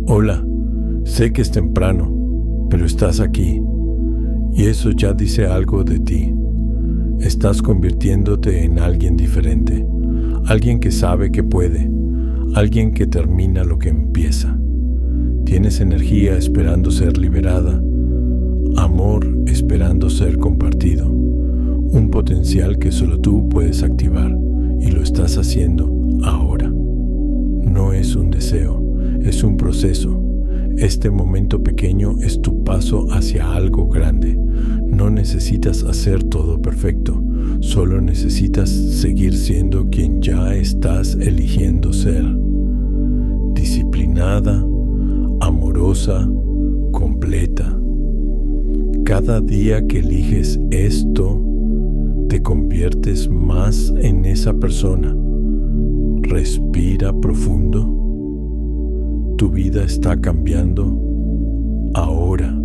Hola, sé que es temprano, pero estás aquí, y eso ya dice algo de ti. Estás convirtiéndote en alguien diferente, alguien que sabe que puede, alguien que termina lo que empieza. Tienes energía esperando ser liberada, amor esperando ser compartido, un potencial que solo tú puedes activar, y lo estás haciendo ahora. No es un deseo, es un proceso. Este momento pequeño es tu paso hacia algo grande. No necesitas hacer todo perfecto, solo necesitas seguir siendo quien ya estás eligiendo ser. Disciplinada, amorosa, completa. Cada día que eliges esto, te conviertes más en esa persona. Respira profundo. Tu vida está cambiando ahora.